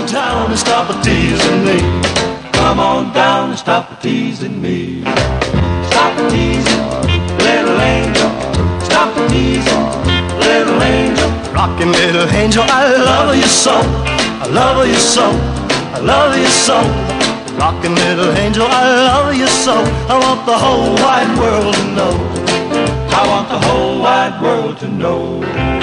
down and stop teasing me. Come on down and stop teasing me. Stop teasing, little angel. Stop teasing, little angel. Rockin' little angel, I love you so. I love you so. I love you so. Rockin' little angel, I love you so. I want the whole wide world to know. I want the whole wide world to know.